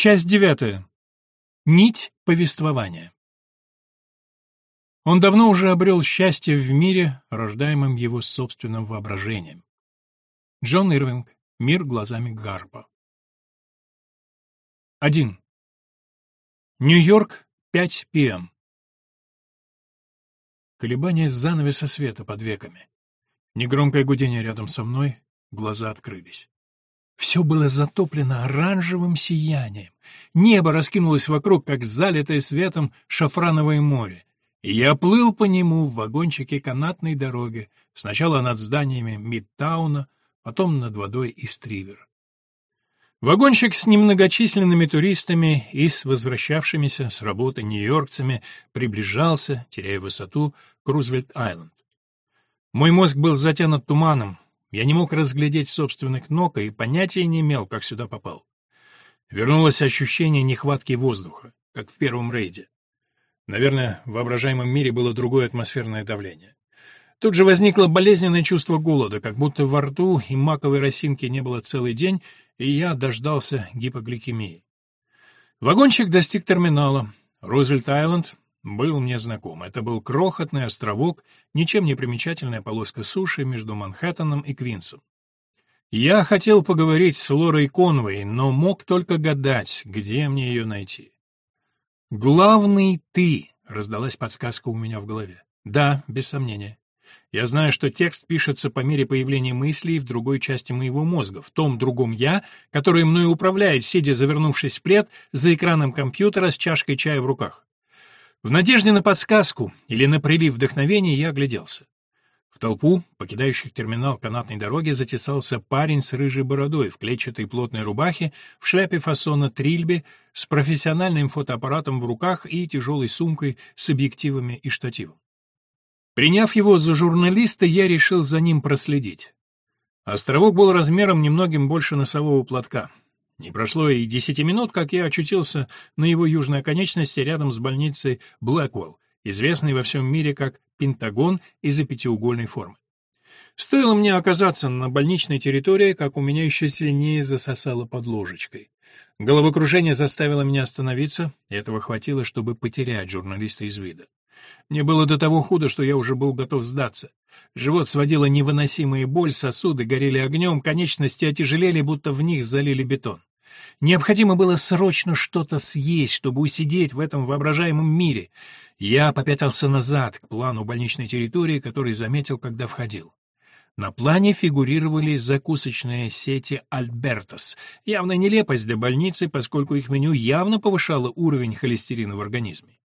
Часть 9. Нить повествования. Он давно уже обрел счастье в мире, рождаемом его собственным воображением. Джон Ирвинг. Мир глазами Гарпа. 1. Нью-Йорк, 5 p.m. Колебание занавеса света под веками. Негромкое гудение рядом со мной, глаза открылись. Все было затоплено оранжевым сиянием. Небо раскинулось вокруг, как залитое светом шафрановое море. И я плыл по нему в вагончике канатной дороги, сначала над зданиями Мидтауна, потом над водой Ист-Ривер. Вагончик с немногочисленными туристами и с возвращавшимися с работы нью-йоркцами приближался, теряя высоту, к Рузвельт-Айленд. Мой мозг был затянут туманом, я не мог разглядеть собственных ног и понятия не имел, как сюда попал. Вернулось ощущение нехватки воздуха, как в первом рейде. Наверное, в воображаемом мире было другое атмосферное давление. Тут же возникло болезненное чувство голода, как будто во рту и маковой росинки не было целый день, и я дождался гипогликемии. Вагончик достиг терминала. Рузвельт-Айленд был мне знаком. Это был крохотный островок, ничем не примечательная полоска суши между Манхэттеном и Квинсом. Я хотел поговорить с Флорой Конвей, но мог только гадать, где мне ее найти. «Главный ты», — раздалась подсказка у меня в голове. «Да, без сомнения. Я знаю, что текст пишется по мере появления мыслей в другой части моего мозга, в том другом «я», которое мною управляет, сидя завернувшись в плед, за экраном компьютера с чашкой чая в руках. В надежде на подсказку или на прилив вдохновения я огляделся. В толпу, покидающих терминал канатной дороги, затесался парень с рыжей бородой, в клетчатой плотной рубахе, в шляпе фасона трильби, с профессиональным фотоаппаратом в руках и тяжелой сумкой с объективами и штативом. Приняв его за журналиста, я решил за ним проследить. Островок был размером немногим больше носового платка. Не прошло и 10 минут, как я очутился на его южной оконечности рядом с больницей Блэквелл, известной во всем мире как Пентагон из-за пятиугольной формы. Стоило мне оказаться на больничной территории, как у меня еще сильнее засосало под ложечкой. Головокружение заставило меня остановиться, и этого хватило, чтобы потерять журналиста из вида. Мне было до того худо, что я уже был готов сдаться. Живот сводила невыносимая боль, сосуды горели огнем, конечности отяжелели, будто в них залили бетон. Необходимо было срочно что-то съесть, чтобы усидеть в этом воображаемом мире. Я попятился назад, к плану больничной территории, который заметил, когда входил. На плане фигурировали закусочные сети «Альбертос». Явная нелепость для больницы, поскольку их меню явно повышало уровень холестерина в организме.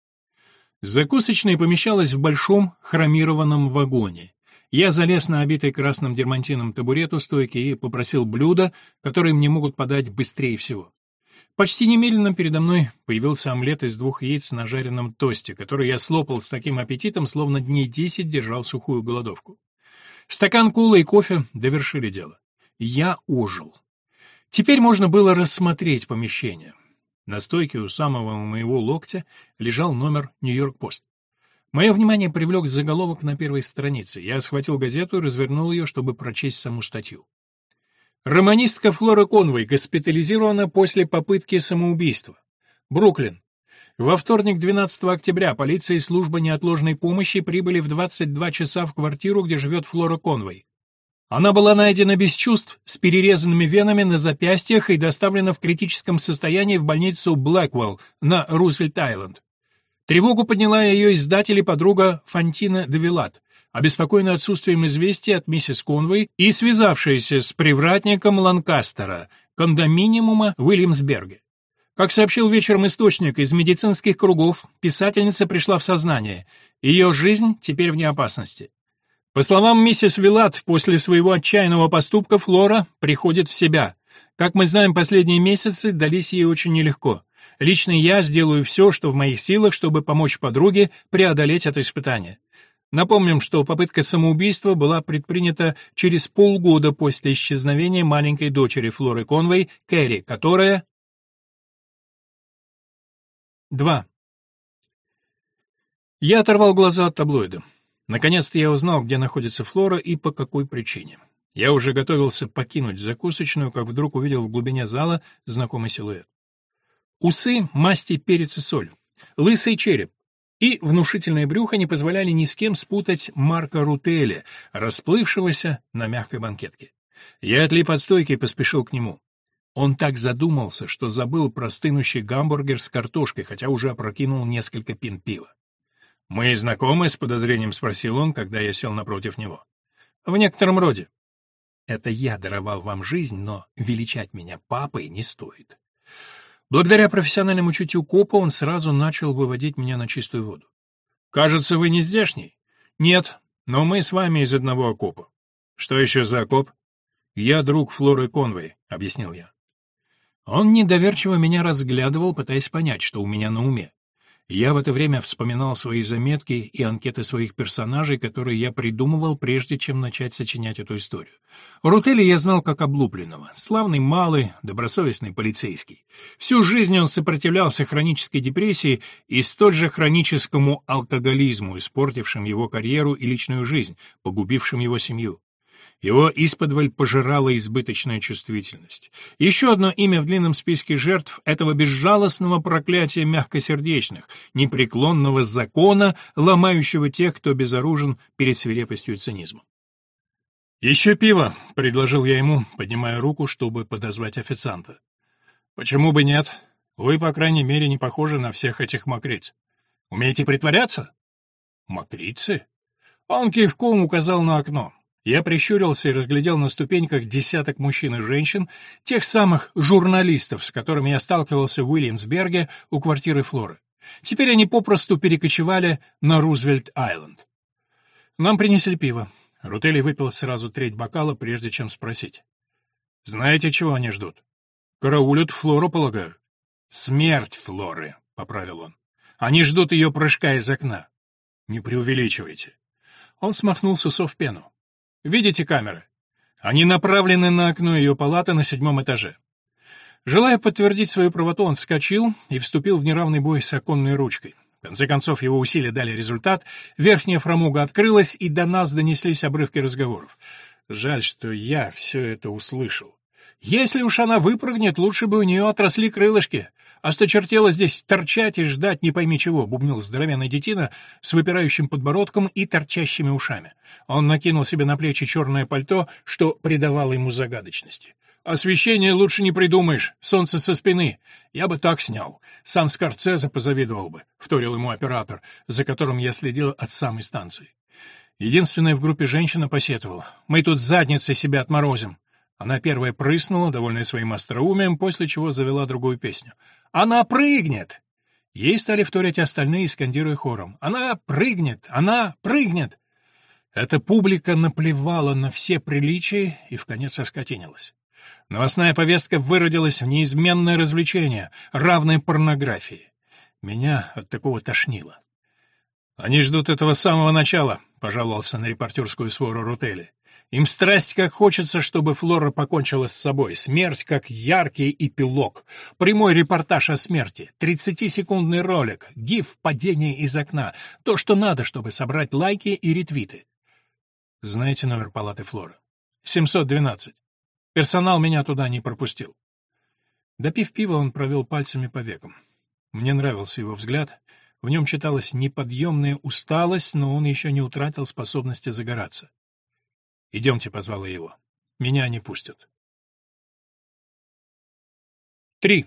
Закусочная помещалась в большом хромированном вагоне. Я залез на обитый красным дермантином табурет у стойки и попросил блюда, которые мне могут подать быстрее всего. Почти немедленно передо мной появился омлет из 2 яиц на жареном тосте, который я слопал с таким аппетитом, словно дней 10 держал сухую голодовку. Стакан колы и кофе довершили дело. Я ожил. Теперь можно было рассмотреть помещение. На стойке у самого моего локтя лежал номер «Нью-Йорк-Пост». Мое внимание привлек заголовок на первой странице. Я схватил газету и развернул ее, чтобы прочесть саму статью. Романистка Флора Конвей госпитализирована после попытки самоубийства. Бруклин. Во вторник, 12 октября, полиция и служба неотложной помощи прибыли в 22 часа в квартиру, где живет Флора Конвей. Она была найдена без чувств, с перерезанными венами на запястьях и доставлена в критическом состоянии в больницу Блэквелл на Рузвельт-Айленд. Тревогу подняла ее издатель и подруга Фантина де Вилат, обеспокоенная отсутствием известий от миссис Конвей и связавшаяся с привратником Ланкастера, кондоминиума в Уильямсберге. Как сообщил вечером источник из медицинских кругов, писательница пришла в сознание. Ее жизнь теперь вне опасности. По словам миссис Вилат, после своего отчаянного поступка Флора приходит в себя. Как мы знаем, последние месяцы дались ей очень нелегко. Лично я сделаю все, что в моих силах, чтобы помочь подруге преодолеть это испытание. Напомним, что попытка самоубийства была предпринята через полгода после исчезновения маленькой дочери Флоры Конвей, Кэрри, которая... 2. Я оторвал глаза от таблоида. Наконец-то я узнал, где находится Флора и по какой причине. Я уже готовился покинуть закусочную, как вдруг увидел в глубине зала знакомый силуэт. Усы масти перец и соль, лысый череп и внушительное брюхо не позволяли ни с кем спутать Марка Рутеля, расплывшегося на мягкой банкетке. Я отлип от стойки и поспешил к нему. Он так задумался, что забыл про стынущий гамбургер с картошкой, хотя уже опрокинул несколько пинт пива. «Мы знакомы?» — с подозрением спросил он, когда я сел напротив него. «В некотором роде. Это я даровал вам жизнь, но величать меня папой не стоит». Благодаря профессиональному чутью копа он сразу начал выводить меня на чистую воду. «Кажется, вы не здешний?» «Нет, но мы с вами из одного окопа». «Что еще за окоп?» «Я друг Флоры Конвей», — объяснил я. Он недоверчиво меня разглядывал, пытаясь понять, что у меня на уме. Я в это время вспоминал свои заметки и анкеты своих персонажей, которые я придумывал, прежде чем начать сочинять эту историю. Рутеля я знал как облупленного. Славный малый, добросовестный полицейский. Всю жизнь он сопротивлялся хронической депрессии и столь же хроническому алкоголизму, испортившим его карьеру и личную жизнь, погубившим его семью. Его исподволь пожирала избыточная чувствительность. Еще одно имя в длинном списке жертв этого безжалостного проклятия мягкосердечных, непреклонного закона, ломающего тех, кто безоружен перед свирепостью и цинизмом. «Еще пиво», — предложил я ему, поднимая руку, чтобы подозвать официанта. «Почему бы нет? Вы, по крайней мере, не похожи на всех этих мокриц. Умеете притворяться?» «Мокрицы?» Он кивком указал на окно. Я прищурился и разглядел на ступеньках десяток мужчин и женщин, тех самых журналистов, с которыми я сталкивался в Уильямсберге у квартиры Флоры. Теперь они попросту перекочевали на Рузвельт-Айленд. Нам принесли пиво. Рутели выпил сразу треть бокала, прежде чем спросить. «Знаете, чего они ждут?» «Караулят Флору, полагаю». «Смерть Флоры», — поправил он. «Они ждут ее прыжка из окна». «Не преувеличивайте». Он смахнул с усов пену. «Видите камеры? Они направлены на окно ее палаты на 7-м этаже». Желая подтвердить свою правоту, он вскочил и вступил в неравный бой с оконной ручкой. В конце концов, его усилия дали результат, верхняя фрамуга открылась, и до нас донеслись обрывки разговоров. Жаль, что я все это услышал. Если уж она выпрыгнет, лучше бы у нее отросли крылышки. Осточертело здесь торчать и ждать не пойми чего, бубнил здоровенный детина с выпирающим подбородком и торчащими ушами. Он накинул себе на плечи черное пальто, что придавало ему загадочности. «Освещение лучше не придумаешь, солнце со спины. Я бы так снял. Сам Скорсезе позавидовал бы», — вторил ему оператор, за которым я следил от самой станции. Единственная в группе женщина посетовала. «Мы тут задницей себя отморозим». Она первая прыснула, довольная своим остроумием, после чего завела другую песню. «Она прыгнет!» Ей стали вторить остальные, скандируя хором. «Она прыгнет! Она прыгнет!» Эта публика наплевала на все приличия и вконец оскотинилась. Новостная повестка выродилась в неизменное развлечение, равное порнографии. Меня от такого тошнило. «Они ждут этого с самого начала», — пожаловался на репортерскую свору Рутели. «Им страсть как хочется, чтобы Флора покончила с собой. Смерть как яркий эпилог. Прямой репортаж о смерти. 30-секундный ролик. Гиф падения из окна. То, что надо, чтобы собрать лайки и ретвиты». Знаете номер палаты Флоры? 712. Персонал меня туда не пропустил. Допив пива, он провел пальцами по векам. Мне нравился его взгляд. В нем читалась неподъемная усталость, но он еще не утратил способности загораться. «Идемте», — позвала его. «Меня не пустят». 3.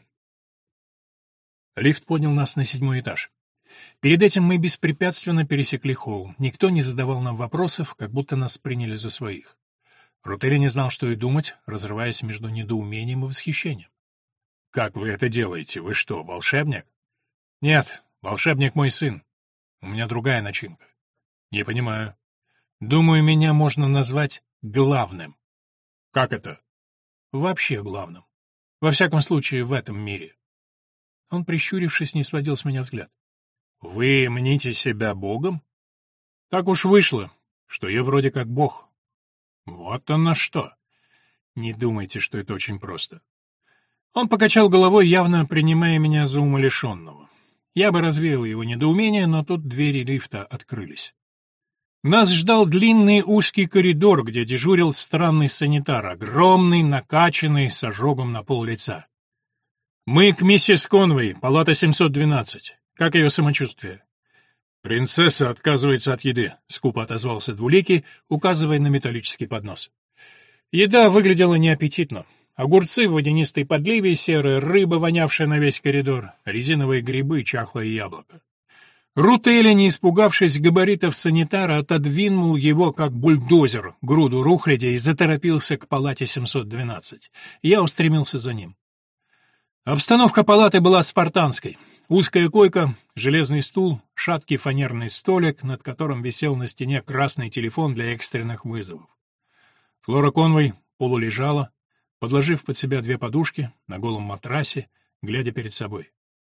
Лифт поднял нас на 7-й этаж. Перед этим мы беспрепятственно пересекли холл. Никто не задавал нам вопросов, как будто нас приняли за своих. Рутели не знал, что и думать, разрываясь между недоумением и восхищением. «Как вы это делаете? Вы что, волшебник?» «Нет, волшебник мой сын. У меня другая начинка». «Не понимаю». «Думаю, меня можно назвать главным». «Как это?» «Вообще главным. Во всяком случае, в этом мире». Он, прищурившись, не сводил с меня взгляд. «Вы мните себя богом?» «Так уж вышло, что я вроде как бог». «Вот оно что!» «Не думайте, что это очень просто». Он покачал головой, явно принимая меня за умалишенного. Я бы развеял его недоумение, но тут двери лифта открылись. Нас ждал длинный узкий коридор, где дежурил странный санитар, огромный, накачанный, с ожогом на пол лица. Мы к миссис Конвей, палата 712. Как ее самочувствие? Принцесса отказывается от еды, скупо отозвался Двуликий, указывая на металлический поднос. Еда выглядела неаппетитно. Огурцы в водянистой подливе, серая рыба, вонявшая на весь коридор, резиновые грибы, чахлое яблоко. Рутели, не испугавшись габаритов санитара, отодвинул его, как бульдозер, груду рухляди и заторопился к палате 712. Я устремился за ним. Обстановка палаты была спартанской. Узкая койка, железный стул, шаткий фанерный столик, над которым висел на стене красный телефон для экстренных вызовов. Флора Конвей полулежала, подложив под себя две подушки на голом матрасе, глядя перед собой.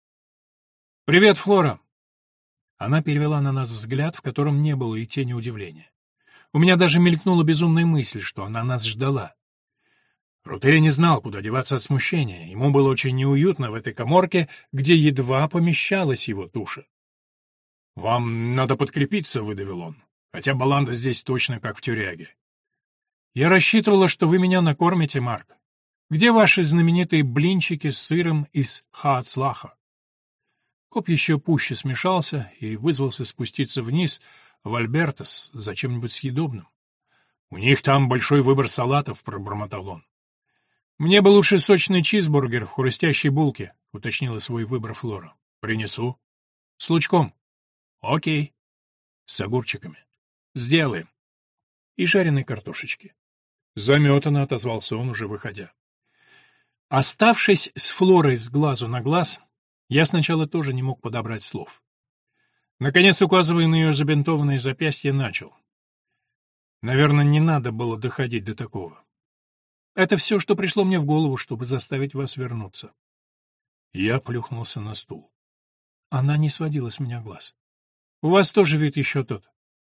«Привет, Флора!» Она перевела на нас взгляд, в котором не было и тени удивления. У меня даже мелькнула безумная мысль, что она нас ждала. Рутели не знал, куда деваться от смущения. Ему было очень неуютно в этой каморке, где едва помещалась его туша. «Вам надо подкрепиться», — выдавил он, «хотя баланда здесь точно как в тюряге». «Я рассчитывала, что вы меня накормите, Марк. Где ваши знаменитые блинчики с сыром из Хаацлаха?» Коп еще пуще смешался и вызвался спуститься вниз в Альбертас за чем-нибудь съедобным. «У них там большой выбор салатов», — пробормотал он. «Мне бы лучше сочный чизбургер в хрустящей булке», — уточнила свой выбор Флора. «Принесу». «С лучком». «Окей». «С огурчиками». «Сделаем». «И жареной картошечки». Заметано отозвался он, уже выходя. Оставшись с Флорой с глазу на глаз, я сначала тоже не мог подобрать слов. Наконец, указывая на ее забинтованные запястья, начал. Наверное, не надо было доходить до такого. Это все, что пришло мне в голову, чтобы заставить вас вернуться. Я плюхнулся на стул. Она не сводила с меня глаз. У вас тоже вид еще тот.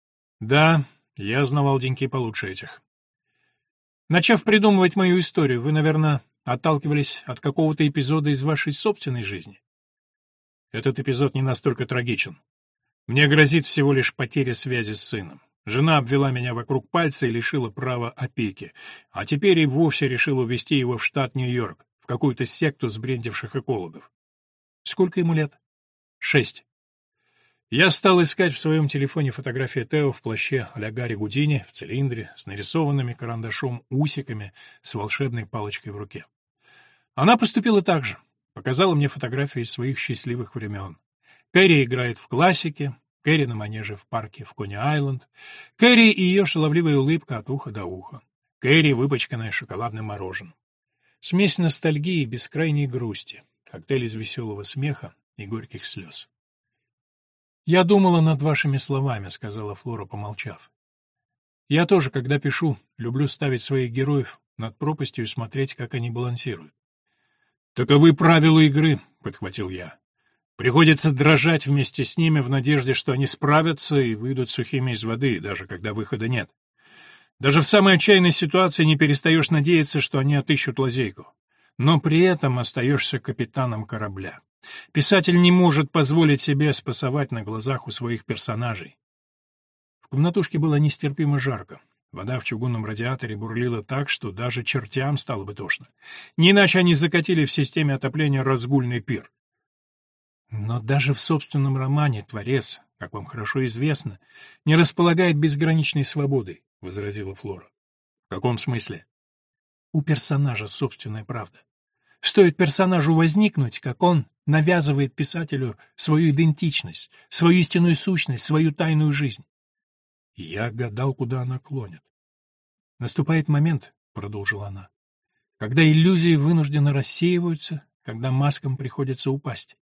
Да, я знавал деньки получше этих. Начав придумывать мою историю, вы, наверное, отталкивались от какого-то эпизода из вашей собственной жизни. Этот эпизод не настолько трагичен. Мне грозит всего лишь потеря связи с сыном. Жена обвела меня вокруг пальца и лишила права опеки, а теперь и вовсе решила увезти его в штат Нью-Йорк, в какую-то секту сбрендивших экологов. Сколько ему лет? 6. Я стал искать в своем телефоне фотографии Тео в плаще а-ля Гарри Гудини, в цилиндре, с нарисованными карандашом усиками, с волшебной палочкой в руке. Она поступила так же, показала мне фотографии из своих счастливых времен. Кэрри играет в классике, Кэрри на манеже в парке в Кони-Айленд, Кэрри и ее шаловливая улыбка от уха до уха, Кэрри, выпачканная шоколадным мороженым. Смесь ностальгии и бескрайней грусти, коктейль из веселого смеха и горьких слез. «Я думала над вашими словами», — сказала Флора, помолчав. «Я тоже, когда пишу, люблю ставить своих героев над пропастью и смотреть, как они балансируют». «Таковы правила игры», — подхватил я. «Приходится дрожать вместе с ними в надежде, что они справятся и выйдут сухими из воды, даже когда выхода нет. Даже в самой отчаянной ситуации не перестаешь надеяться, что они отыщут лазейку. Но при этом остаешься капитаном корабля. Писатель не может позволить себе спасовать на глазах у своих персонажей». В комнатушке было нестерпимо жарко. Вода в чугунном радиаторе бурлила так, что даже чертям стало бы тошно. Не иначе они закатили в системе отопления разгульный пир. Но даже в собственном романе творец, как вам хорошо известно, не располагает безграничной свободой, — возразила Флора. — В каком смысле? У персонажа собственная правда. Стоит персонажу возникнуть, как он навязывает писателю свою идентичность, свою истинную сущность, свою тайную жизнь. Я гадал, куда она клонит. «Наступает момент, — продолжила она, — когда иллюзии вынужденно рассеиваются, когда маскам приходится упасть».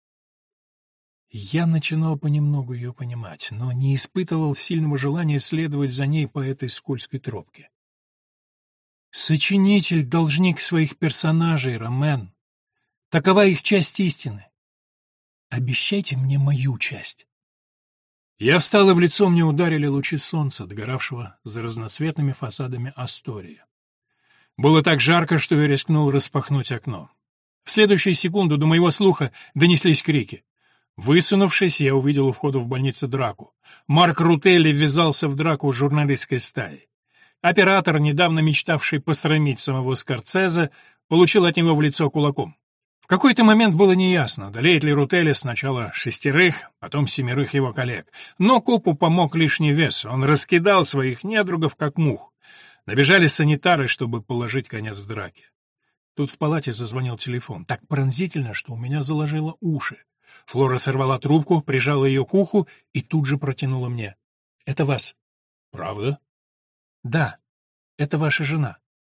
Я начинал понемногу ее понимать, но не испытывал сильного желания следовать за ней по этой скользкой тропке. Сочинитель — должник своих персонажей, Ромен. Такова их часть истины. Обещайте мне мою часть. Я встал, и в лицо мне ударили лучи солнца, догоравшего за разноцветными фасадами Астории. Было так жарко, что я рискнул распахнуть окно. В следующую секунду до моего слуха донеслись крики. Высунувшись, я увидел у входа в больницу драку. Марк Рутелли ввязался в драку с журналистской стаей. Оператор, недавно мечтавший посрамить самого Скорсезе, получил от него в лицо кулаком. В какой-то момент было неясно, одолеет ли Рутели сначала 6, потом 7 его коллег. Но копу помог лишний вес, он раскидал своих недругов, как мух. Набежали санитары, чтобы положить конец драке. Тут в палате зазвонил телефон, так пронзительно, что у меня заложило уши. Флора сорвала трубку, прижала ее к уху и тут же протянула мне. «Это вас». «Правда?» «Да, это ваша жена».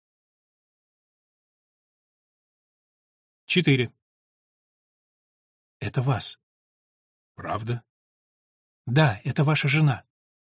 4. «Это вас». «Правда?» «Да, это ваша жена».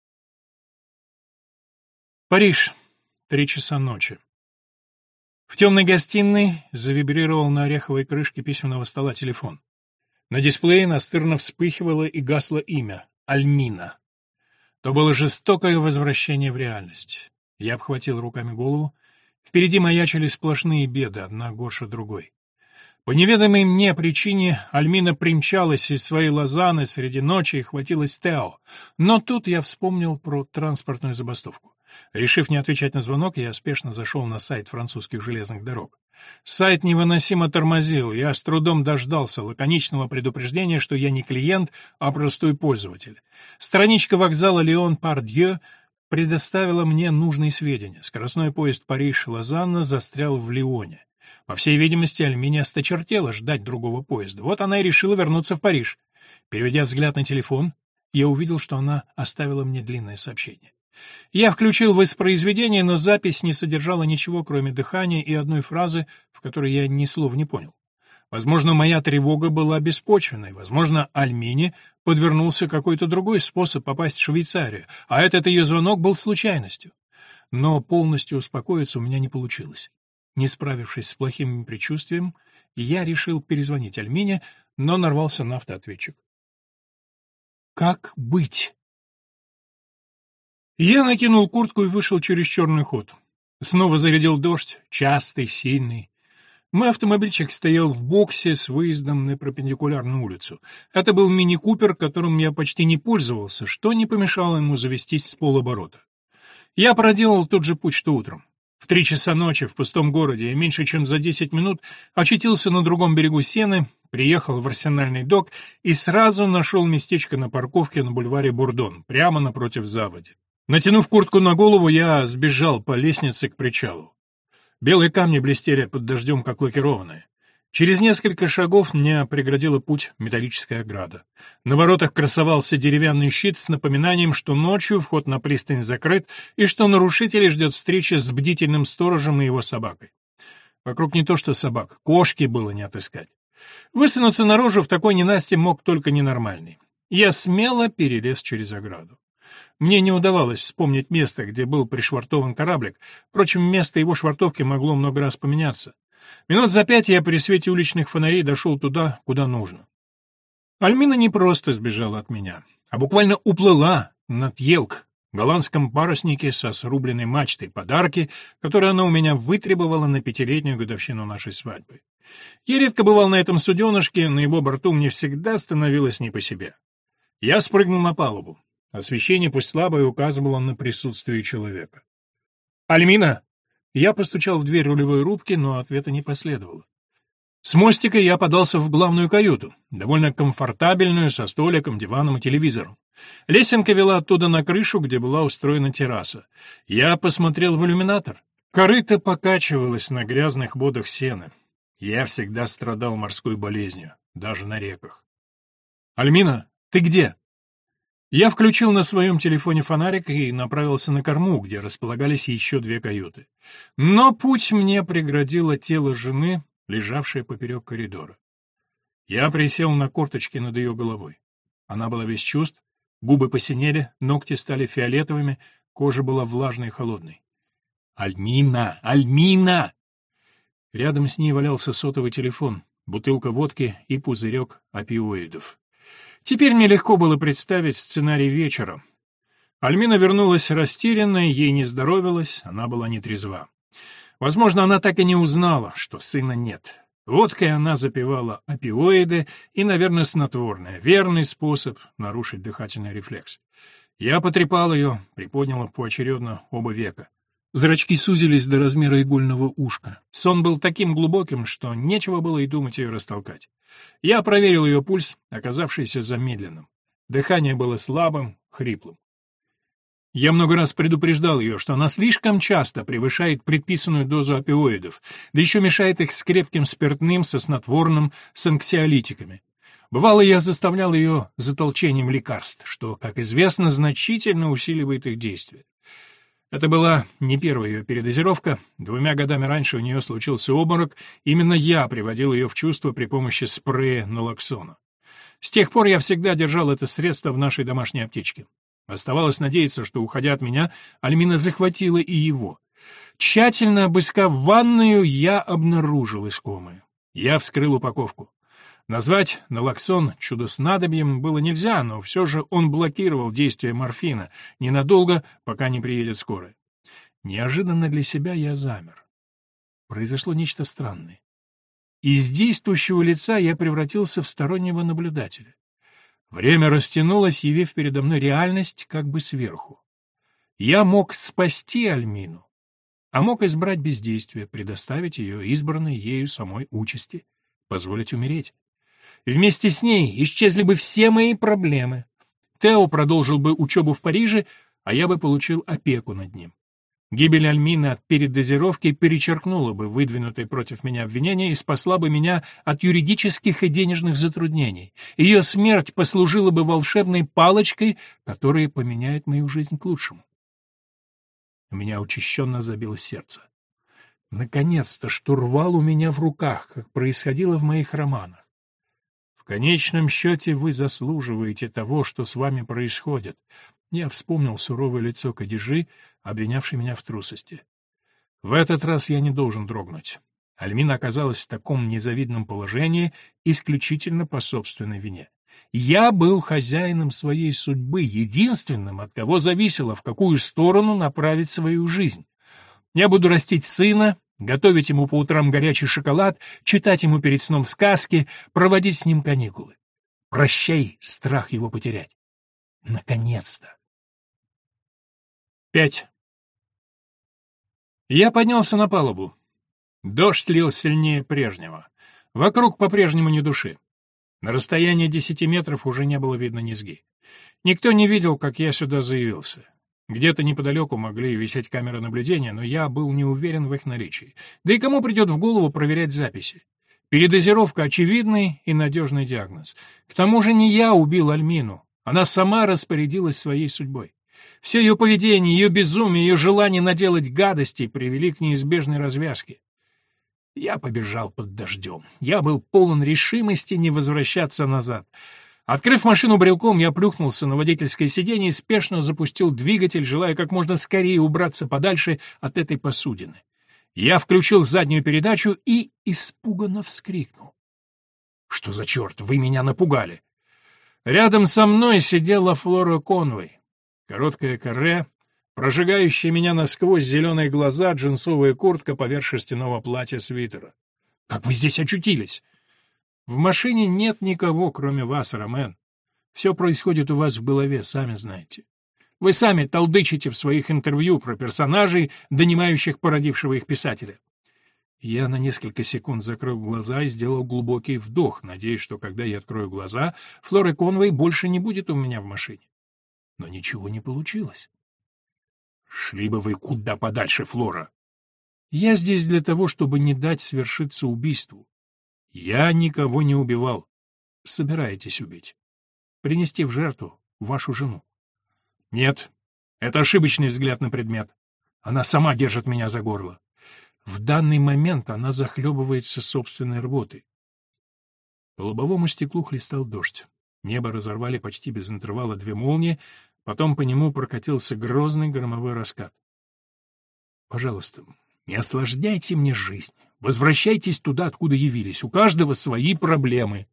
Париж. 3 часа ночи. В темной гостиной завибрировал на ореховой крышке письменного стола телефон. На дисплее настырно вспыхивало и гасло имя — Альмина. То было жестокое возвращение в реальность. Я обхватил руками голову. Впереди маячили сплошные беды, одна горше другой. По неведомой мне причине Альмина примчалась из своей Лозанны среди ночи и хватилась Тео. Но тут я вспомнил про транспортную забастовку. Решив не отвечать на звонок, я спешно зашел на сайт французских железных дорог. Сайт невыносимо тормозил, я с трудом дождался лаконичного предупреждения, что я не клиент, а простой пользователь. Страничка вокзала Лион-Пардье предоставила мне нужные сведения. Скоростной поезд Париж-Лозанна застрял в Лионе. По всей видимости, Альмине осточертело ждать другого поезда. Вот она и решила вернуться в Париж. Переведя взгляд на телефон, я увидел, что она оставила мне длинное сообщение. Я включил воспроизведение, но запись не содержала ничего, кроме дыхания и одной фразы, в которой я ни слова не понял. Возможно, моя тревога была беспочвенной, возможно, Альмине подвернулся какой-то другой способ попасть в Швейцарию, а этот ее звонок был случайностью. Но полностью успокоиться у меня не получилось. Не справившись с плохим предчувствием, я решил перезвонить Альмине, но нарвался на автоответчик. Как быть? Я накинул куртку и вышел через черный ход. Снова зарядил дождь, частый, сильный. Мой автомобильчик стоял в боксе с выездом на перпендикулярную улицу. Это был мини-купер, которым я почти не пользовался, что не помешало ему завестись с полоборота. Я проделал тот же путь, что утром. В 3 часа ночи в пустом городе я меньше чем за 10 минут очутился на другом берегу Сены, приехал в Арсенальный док и сразу нашел местечко на парковке на бульваре Бурдон, прямо напротив заводи. Натянув куртку на голову, я сбежал по лестнице к причалу. Белые камни блестели под дождем, как лакированные. Через несколько шагов мне преградила путь металлическая ограда. На воротах красовался деревянный щит с напоминанием, что ночью вход на пристань закрыт и что нарушителя ждет встреча с бдительным сторожем и его собакой. Вокруг не то что собак, кошки было не отыскать. Высунуться наружу в такой ненастье мог только ненормальный. Я смело перелез через ограду. Мне не удавалось вспомнить место, где был пришвартован кораблик. Впрочем, место его швартовки могло много раз поменяться. Минут за 5 я при свете уличных фонарей дошел туда, куда нужно. Альмина не просто сбежала от меня, а буквально уплыла над Елк, голландском паруснике со срубленной мачтой, подарки, которые она у меня вытребовала на 5-летнюю годовщину нашей свадьбы. Я редко бывал на этом суденышке, на его борту мне всегда становилось не по себе. Я спрыгнул на палубу. Освещение, пусть слабое, указывало на присутствие человека. «Альмина!» Я постучал в дверь рулевой рубки, но ответа не последовало. С мостика я подался в главную каюту, довольно комфортабельную, со столиком, диваном и телевизором. Лесенка вела оттуда на крышу, где была устроена терраса. Я посмотрел в иллюминатор. Корыто покачивалось на грязных водах Сены. Я всегда страдал морской болезнью, даже на реках. «Альмина, ты где?» Я включил на своем телефоне фонарик и направился на корму, где располагались еще 2 каюты. Но путь мне преградило тело жены, лежавшее поперек коридора. Я присел на корточки над ее головой. Она была без чувств, губы посинели, ногти стали фиолетовыми, кожа была влажной и холодной. «Альмина! Альмина!» Рядом с ней валялся сотовый телефон, бутылка водки и пузырек опиоидов. Теперь мне легко было представить сценарий вечера. Альмина вернулась растерянная, ей не здоровилось, она была нетрезва. Возможно, она так и не узнала, что сына нет. Водкой она запивала опиоиды и, наверное, снотворное. Верный способ нарушить дыхательный рефлекс. Я потрепал ее, приподнял поочередно оба века. Зрачки сузились до размера игольного ушка. Сон был таким глубоким, что нечего было и думать ее растолкать. Я проверил ее пульс, оказавшийся замедленным. Дыхание было слабым, хриплым. Я много раз предупреждал ее, что она слишком часто превышает предписанную дозу опиоидов, да еще мешает их с крепким спиртным, со снотворным, с анксиолитиками. Бывало, я заставлял ее затолчением лекарств, что, как известно, значительно усиливает их действие. Это была не первая ее передозировка. 2 годами раньше у нее случился обморок. Именно я приводил ее в чувство при помощи спрея налоксона. С тех пор я всегда держал это средство в нашей домашней аптечке. Оставалось надеяться, что, уходя от меня, Альмина захватила и его. Тщательно обыскав ванную, я обнаружил искомое. Я вскрыл упаковку. Назвать налоксон чудо-снадобьем было нельзя, но все же он блокировал действие морфина ненадолго, пока не приедет скорая. Неожиданно для себя я замер. Произошло нечто странное. Из действующего лица я превратился в стороннего наблюдателя. Время растянулось, явив передо мной реальность как бы сверху. Я мог спасти Альмину, а мог избрать бездействие, предоставить ее избранной ею самой участи, позволить умереть. Вместе с ней исчезли бы все мои проблемы. Тео продолжил бы учебу в Париже, а я бы получил опеку над ним. Гибель Альмины от передозировки перечеркнула бы выдвинутые против меня обвинения и спасла бы меня от юридических и денежных затруднений. Ее смерть послужила бы волшебной палочкой, которая поменяет мою жизнь к лучшему. У меня учащенно забилось сердце. Наконец-то штурвал у меня в руках, как происходило в моих романах. В конечном счете вы заслуживаете того, что с вами происходит. Я вспомнил суровое лицо Кадижи, обвинявшей меня в трусости. В этот раз я не должен дрогнуть. Альмина оказалась в таком незавидном положении исключительно по собственной вине. Я был хозяином своей судьбы, единственным, от кого зависело, в какую сторону направить свою жизнь. Я буду растить сына, готовить ему по утрам горячий шоколад, читать ему перед сном сказки, проводить с ним каникулы. Прощай, страх его потерять. Наконец-то. 5. Я поднялся на палубу. Дождь лил сильнее прежнего. Вокруг по-прежнему ни души. На расстоянии 10 метров уже не было видно низги. Никто не видел, как я сюда заявился. Где-то неподалеку могли висеть камеры наблюдения, но я был не уверен в их наличии. Да и кому придет в голову проверять записи? Передозировка — очевидный и надежный диагноз. К тому же не я убил Альмину. Она сама распорядилась своей судьбой. Все ее поведение, ее безумие, ее желание наделать гадостей привели к неизбежной развязке. Я побежал под дождем. Я был полон решимости не возвращаться назад. Открыв машину брелком, я плюхнулся на водительское сиденье и спешно запустил двигатель, желая как можно скорее убраться подальше от этой посудины. Я включил заднюю передачу и испуганно вскрикнул. «Что за черт? Вы меня напугали!» Рядом со мной сидела Флора Конвей. Короткое каре, прожигающие меня насквозь зеленые глаза, джинсовая куртка поверх шерстяного платья-свитера. «Как вы здесь очутились?» «В машине нет никого, кроме вас, Ромен. Все происходит у вас в голове, сами знаете. Вы сами толдычите в своих интервью про персонажей, донимающих породившего их писателя». Я на несколько секунд закрыл глаза и сделал глубокий вдох, надеясь, что когда я открою глаза, Флоры Конвей больше не будет у меня в машине. Но ничего не получилось. «Шли бы вы куда подальше, Флора!» «Я здесь для того, чтобы не дать свершиться убийству. Я никого не убивал. Собираетесь убить. Принести в жертву вашу жену». «Нет, это ошибочный взгляд на предмет. Она сама держит меня за горло. В данный момент она захлебывается собственной рвотой». По лобовому стеклу хлестал дождь. Небо разорвали почти без интервала 2 молнии, потом по нему прокатился грозный громовой раскат. «Пожалуйста, не осложняйте мне жизнь. Возвращайтесь туда, откуда явились. У каждого свои проблемы».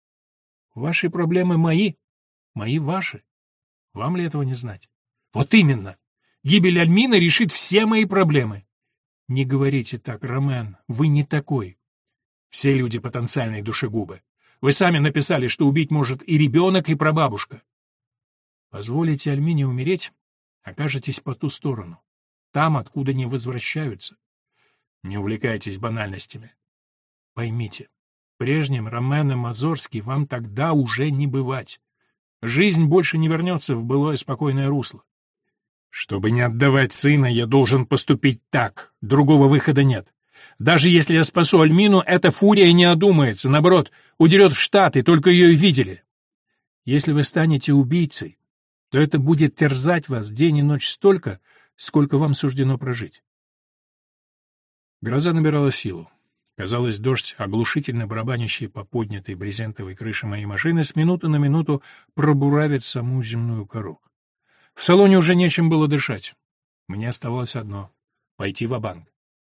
«Ваши проблемы мои, мои ваши. Вам ли этого не знать?» «Вот именно. Гибель Альмины решит все мои проблемы». «Не говорите так, Ромен, вы не такой. Все люди потенциальные душегубы. Вы сами написали, что убить может и ребенок, и прабабушка. Позволите Альмине умереть, окажетесь по ту сторону. там, откуда не возвращаются. Не увлекайтесь банальностями. Поймите, прежним Ромено Мазорски вам тогда уже не бывать. Жизнь больше не вернется в былое спокойное русло. Чтобы не отдавать сына, я должен поступить так. Другого выхода нет. Даже если я спасу Альмину, эта фурия не одумается, наоборот, удерет в Штаты, только ее и видели. Если вы станете убийцей, то это будет терзать вас день и ночь столько, сколько вам суждено прожить. Гроза набирала силу. Казалось, дождь, оглушительно барабанящий по поднятой брезентовой крыше моей машины, с минуты на минуту пробуравит саму земную кору. В салоне уже нечем было дышать. Мне оставалось одно — пойти ва-банк.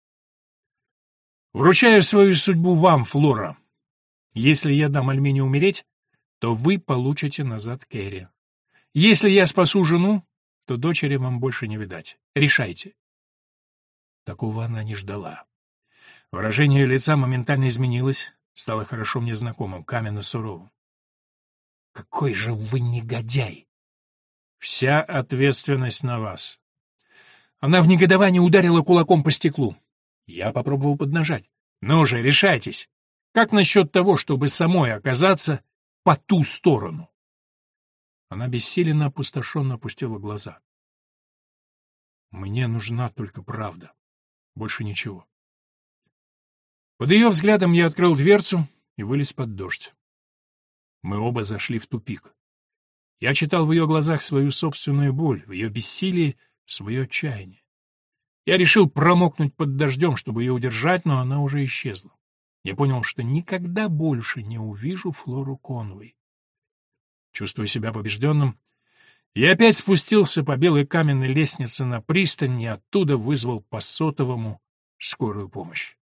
Вручаю свою судьбу вам, Флора. Если я дам Альмине умереть, то вы получите назад Керри. Если я спасу жену, то дочери вам больше не видать. Решайте. Такого она не ждала. Выражение лица моментально изменилось, стало хорошо мне знакомым, каменно-суровым. «Какой же вы негодяй!» «Вся ответственность на вас». Она в негодовании ударила кулаком по стеклу. Я попробовал поднажать. «Ну же, решайтесь! Как насчет того, чтобы самой оказаться по ту сторону?» Она бессиленно, опустошенно опустила глаза. «Мне нужна только правда. Больше ничего». Под ее взглядом я открыл дверцу и вылез под дождь. Мы оба зашли в тупик. Я читал в ее глазах свою собственную боль, в ее бессилии свое отчаяние. Я решил промокнуть под дождем, чтобы ее удержать, но она уже исчезла. Я понял, что никогда больше не увижу Флору Конвей. Чувствуя себя побежденным, я опять спустился по белой каменной лестнице на пристань и оттуда вызвал по сотовому скорую помощь.